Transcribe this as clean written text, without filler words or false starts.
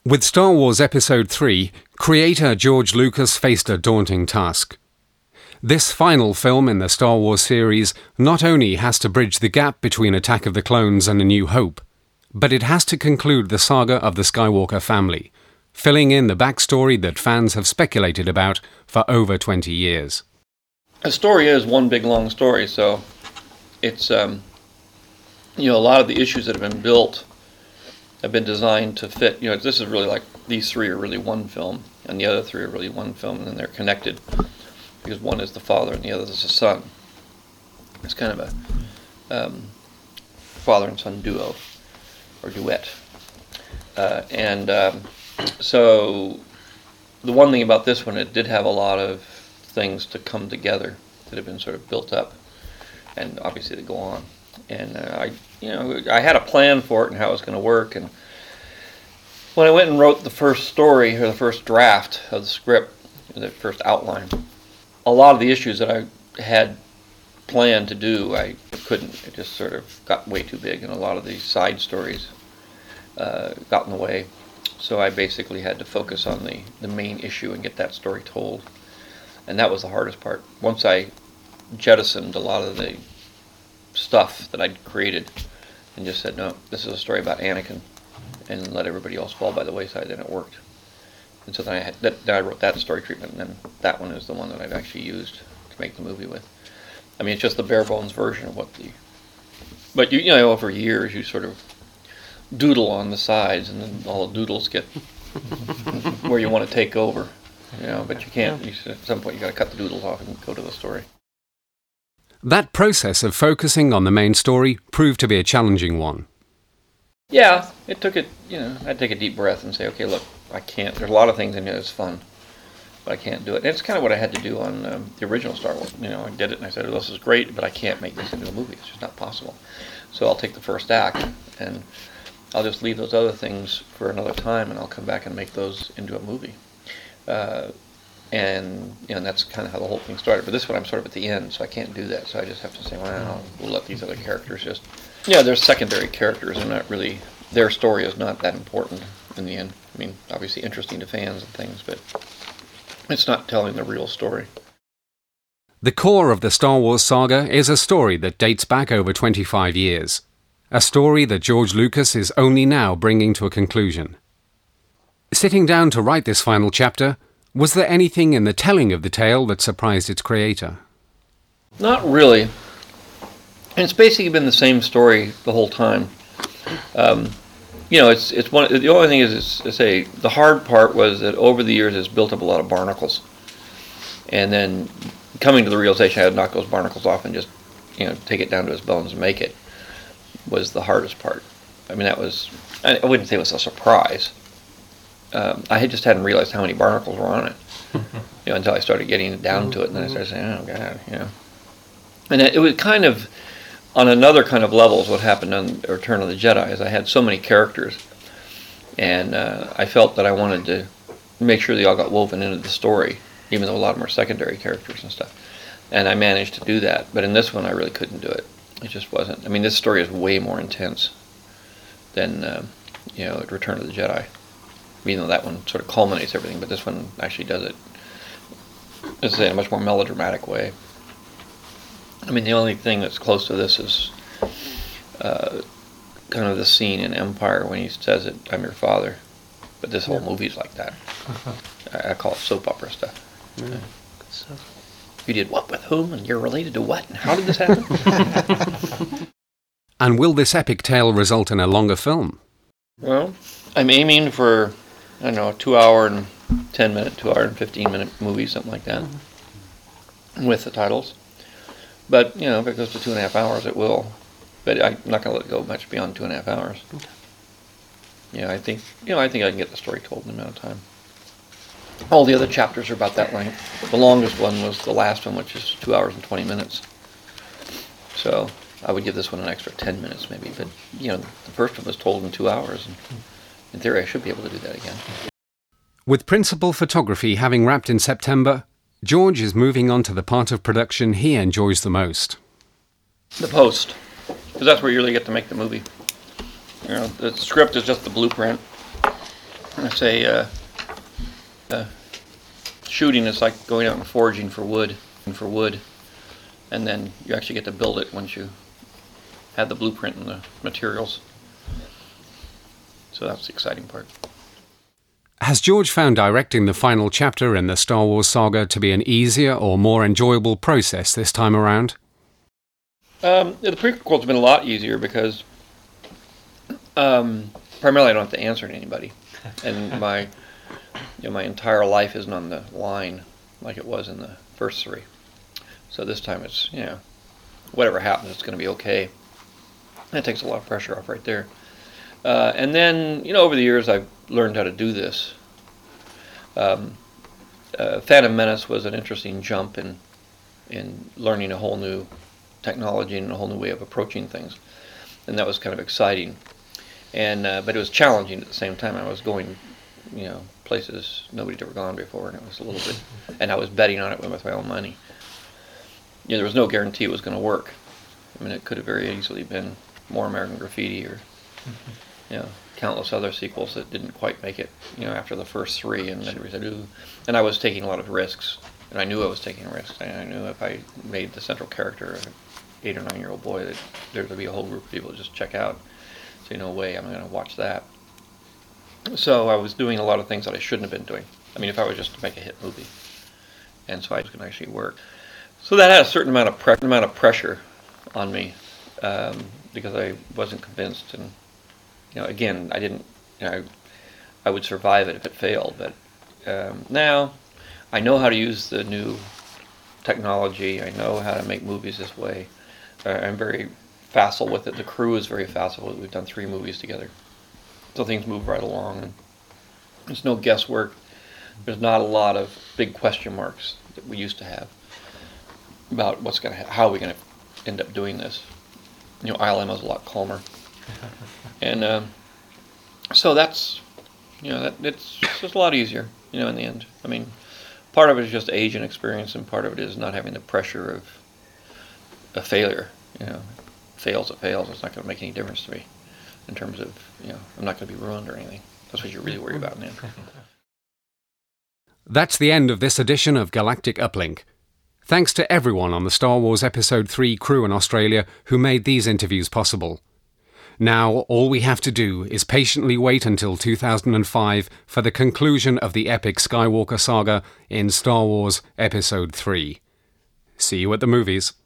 With Star Wars Episode III, creator George Lucas faced a daunting task. This final film in the Star Wars series not only has to bridge the gap between Attack of the Clones and A New Hope, but it has to conclude the saga of the Skywalker family, filling in the backstory that fans have speculated about for over 20 years. A story is one big long story, so it's, a lot of the issues that have been built have been designed to fit. This is really like, these three are really one film, and the other three are really one film, and then they're connected because one is the father and the other is the son. It's kind of a father and son duo, or duet. So the one thing about this one, it did have a lot of things to come together that have been sort of built up, and obviously to go on. And I had a plan for it and how it was going to work. And when I went and wrote the first story, or the first draft of the script, the first outline, a lot of the issues that I had planned to do, I couldn't. It just sort of got way too big, and a lot of these side stories got in the way. So I basically had to focus on the main issue and get that story told. And that was the hardest part. Once I jettisoned a lot of the stuff that I'd created and just said, no, this is a story about Anakin, and let everybody else fall by the wayside, then it worked. And so then I wrote that story treatment, and then that one is the one that I've actually used to make the movie with. I mean, it's just the bare bones version of but over years you sort of doodle on the sides, and then all the doodles get where you want to take over, but you can't. At some point you got to cut the doodles off and go to the story. That process of focusing on the main story proved to be a challenging one. Yeah, it took it, I'd take a deep breath and say, okay, look, I can't, there's a lot of things in it that's fun, but I can't do it. And it's kind of what I had to do on the original Star Wars. I did it and I said, this is great, but I can't make this into a movie. It's just not possible. So I'll take the first act and I'll just leave those other things for another time, and I'll come back and make those into a movie. And that's kind of how the whole thing started. But this one, I'm sort of at the end, so I can't do that. So I just have to say, well, we'll let these other characters just... they're secondary characters. They're not really... Their story is not that important in the end. I mean, obviously interesting to fans and things, but it's not telling the real story. The core of the Star Wars saga is a story that dates back over 25 years. A story that George Lucas is only now bringing to a conclusion. Sitting down to write this final chapter, was there anything in the telling of the tale that surprised its creator? Not really. And it's basically been the same story the whole time. It's one. The only thing is to say the hard part was that over the years it's built up a lot of barnacles, and then coming to the realization I had to knock those barnacles off and just take it down to its bones and make it was the hardest part. I mean, that was, I wouldn't say it was a surprise. I hadn't realized how many barnacles were on it, until I started getting down to it, and then I started saying, oh God, And it was kind of, on another kind of level is what happened on Return of the Jedi, is I had so many characters, and I felt that I wanted to make sure they all got woven into the story, even though a lot of them are secondary characters and stuff. And I managed to do that, but in this one I really couldn't do it. It just wasn't. I mean, this story is way more intense than, Return of the Jedi. Even though that one sort of culminates everything, but this one actually does it, let's say, in a much more melodramatic way. I mean, the only thing that's close to this is kind of the scene in Empire when he says it, I'm your father. But this whole movie's like that. I call it soap opera stuff. Yeah. Good stuff. You did what with whom, and you're related to what, and how did this happen? And will this epic tale result in a longer film? Well, I'm aiming for, 2 hour and 10 minute, 2 hour and 15 minute movie, something like that, with the titles. But, if it goes to 2.5 hours, it will. But I'm not going to let it go much beyond 2.5 hours. Okay. I think I can get the story told in a amount of time. All the other chapters are about that length. The longest one was the last one, which is 2 hours and 20 minutes. So I would give this one an extra 10 minutes maybe. But, the first one was told in 2 hours. And in theory, I should be able to do that again. With principal photography having wrapped in September, George is moving on to the part of production he enjoys the most. The post. Because that's where you really get to make the movie. The script is just the blueprint. I say shooting is like going out and foraging for wood, and then you actually get to build it once you have the blueprint and the materials. So that's the exciting part. Has George found directing the final chapter in the Star Wars saga to be an easier or more enjoyable process this time around? The prequel's been a lot easier because primarily I don't have to answer to anybody, and my entire life isn't on the line like it was in the first three. So this time it's, whatever happens, it's going to be okay. That takes a lot of pressure off right there. And then, over the years I've learned how to do this. Phantom Menace was an interesting jump in learning a whole new technology and a whole new way of approaching things, and that was kind of exciting. And but it was challenging at the same time. I was going, places nobody'd ever gone before, and it was a little bit. And I was betting on it with my own money. There was no guarantee it was going to work. I mean, it could have very easily been More American Graffiti or, countless other sequels that didn't quite make it, after the first three, and then we said, ooh. And I was taking a lot of risks, and I knew I was taking risks. I knew if I made the central character an 8 or 9 year old boy, that there would be a whole group of people to just check out. So no way I'm going to watch that. So I was doing a lot of things that I shouldn't have been doing. I mean, if I was just to make a hit movie, and so I was going to actually work. So that had a certain amount of pressure on me, because I wasn't convinced, and again, I didn't. I would survive it if it failed, but now I know how to use the new technology. I know how to make movies this way. I'm very facile with it. The crew is very facile with it. We've done 3 movies together, so things move right along, and there's no guesswork. There's not a lot of big question marks that we used to have about how are we going to end up doing this. ILM is a lot calmer. And so that's, it's just a lot easier, in the end. I mean, part of it is just age and experience, and part of it is not having the pressure of a failure. Fails, it fails. It's not going to make any difference to me in terms of, I'm not going to be ruined or anything. That's what you're really worried about in the end. That's the end of this edition of Galactic Uplink. Thanks to everyone on the Star Wars Episode 3 crew in Australia who made these interviews possible. Now, all we have to do is patiently wait until 2005 for the conclusion of the epic Skywalker saga in Star Wars Episode 3. See you at the movies.